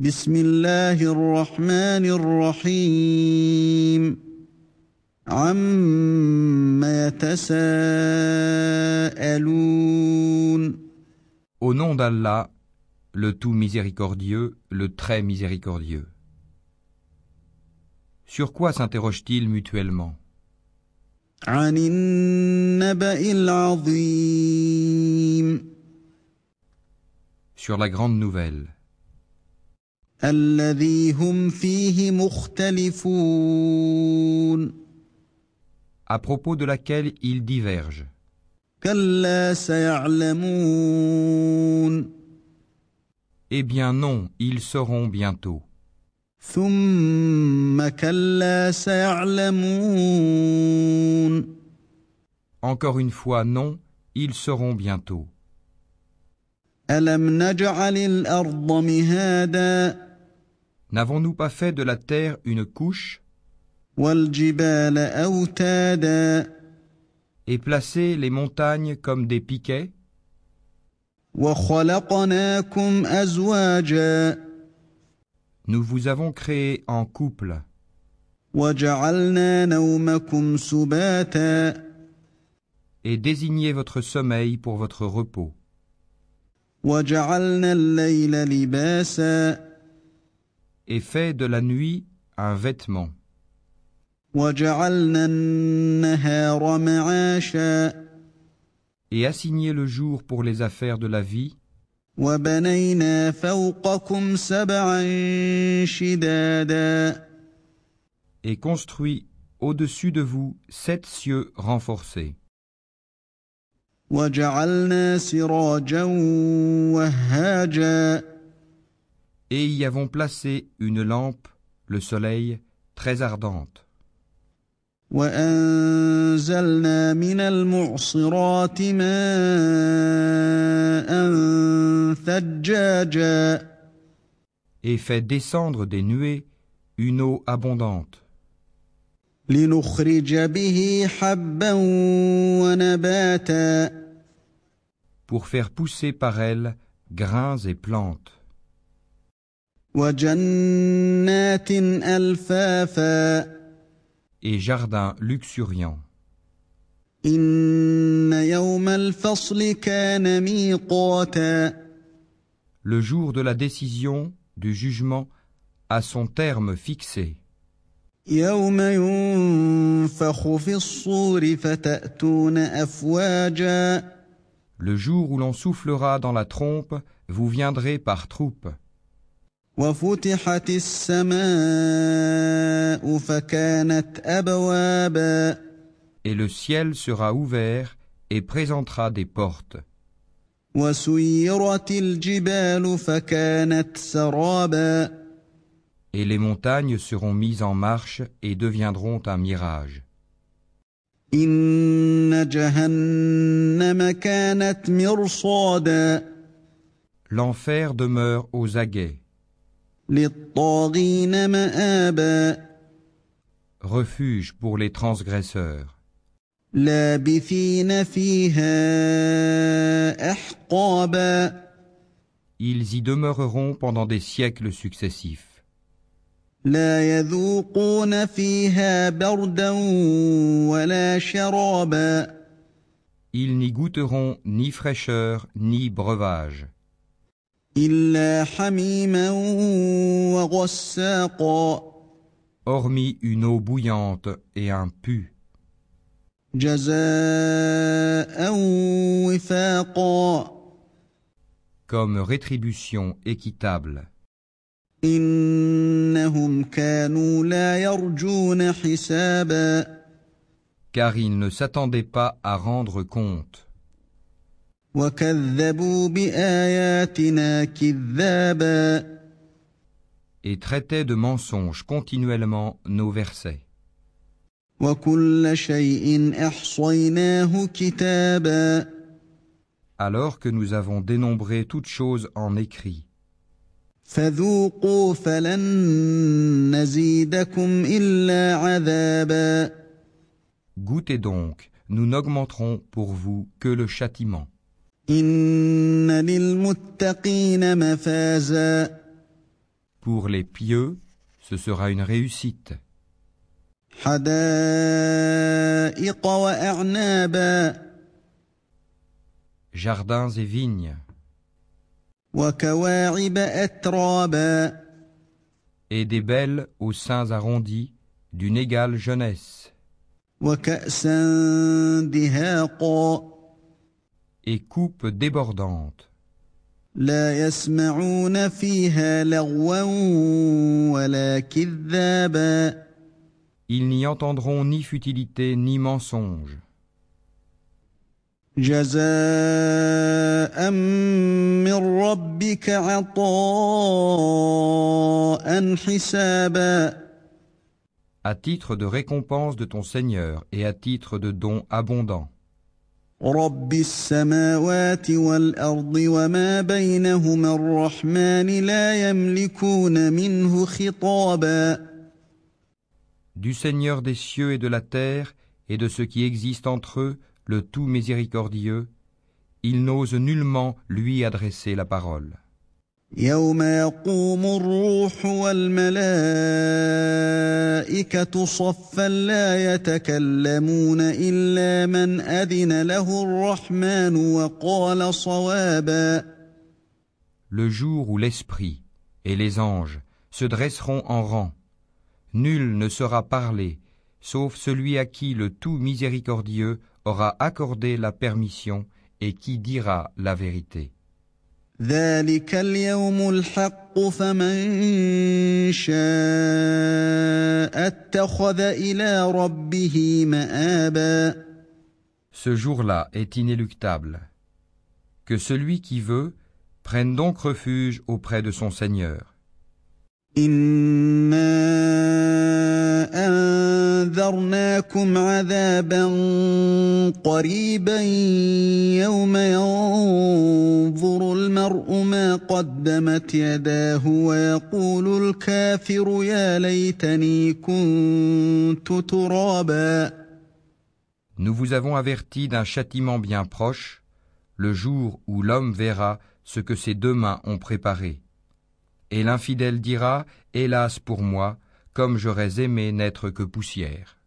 بسم الله الرحمن الرحيم عما يتساءلون Au nom d'Allah, le tout miséricordieux, le très miséricordieux. Sur quoi s'interrogent-ils mutuellement? عن النبأ العظيم Sur la grande nouvelle, الذي هم فيه مختلفون à propos de laquelle ils divergent. كلا سيعلمون Eh bien non, ils sauront bientôt. ثم كلا سيعلمون Encore une fois, non, ils sauront bientôt. ألم نجعل الأرض مهادا N'avons-nous pas fait de la terre une couche والجبال أوتادا et placé les montagnes comme des piquets وخلقناكم أزواجا Nous vous avons créé en couple وجعلنا نومكم سباتا et désigné votre sommeil pour votre repos وجعلنا الليل لباسا et fait de la nuit un vêtement وجعلنا النهار معاشا et assigné le jour pour les affaires de la vie وبنينا فوقكم سبعا شدادا et construit au-dessus de vous 7 cieux renforcés وجعلنا سراجا وهاجا et y avons placé une lampe, le soleil, très ardente وأنزلنا من المعصرات ماء ثجاجا et fait descendre des nuées une eau abondante لنخرج به حبا ونباتا pour faire pousser par elle grains et plantes وجنات ألفافا et jardins luxuriants. إن يوم الفصل كان ميقاتا Le jour de la décision, du jugement, a son terme fixé. يوم ينفخ في الصور فتأتون أفواجا Le jour où l'on soufflera dans la trompe, vous viendrez par troupes. وفتحت السماء فكانت أبوابا Et le ciel sera ouvert et présentera des portes. وسيرت الجبال فكانت سرابا Et les montagnes seront mises en marche et deviendront un mirage. إن جهنم كانت مرصادا L'enfer demeure aux aguets. للطاغين مآبا Refuge pour les transgresseurs. لابثين فيها أحقابا Ils y demeureront pendant des siècles successifs. لا يذوقون فيها بردا ولا شرابا Ils n'y goûteront ni fraîcheur ni breuvage, إلا حميما وغساقا hormis une eau bouillante et un pu, جزاء وفاقا comme rétribution équitable. إنهم كانوا لا يرجون حسابا Car ils ne s'attendaient pas à rendre compte. وكذبوا بآياتنا كذابا Et traitaient de mensonges continuellement nos versets. وكل شيء أحصيناه كتابا Alors que nous avons dénombré toutes choses en écrit. فذوقوا فلن نزيدكم إلا عذابا Goûtez donc, nous n'augmenterons pour vous que le châtiment. إن للمتقين مفازا Pour les pieux, ce sera une réussite. حدائق وأعنابا Jardins et vignes, وكواعب أترابا et des belles aux seins arrondis, d'une égale jeunesse, وكأسا دهاقا et coupes débordantes. لا يسمعون فيها لغوا ولا كذابا Ils n'y entendront ni futilité ni mensonge. جزاء من ربك عطاء حسابا À titre de récompense de ton Seigneur et à titre de don abondant. رب السماوات والأرض وما بينهما الرحمن لا يملكون منه خطابا Du Seigneur des cieux et de la terre et de ce qui existe entre eux, le tout miséricordieux, il n'ose nullement lui adresser la parole. يوم يقوم الروح والملائكة صفا لا يتكلمون إلا من أذن له الرحمن وقال صوابا Le jour où l'Esprit et les anges se dresseront en rang, nul ne sera parlé, sauf celui à qui le tout miséricordieux aura accordé la permission et qui dira la vérité. ذلك اليوم الحق فمن شاء اتخذ إلى ربه مآبا Ce jour-là est inéluctable. Que celui qui veut prenne donc refuge auprès de son Seigneur. إنا أنذرناكم عذابا قريبا يوم ينظر المرء ما قدمت يداه ويقول الكافر يا ليتني كنت ترابا Nous vous avons averti d'un châtiment bien proche, le jour où l'homme verra ce que ses deux mains ont préparé. Et l'infidèle dira, hélas pour moi, comme j'aurais aimé n'être que poussière.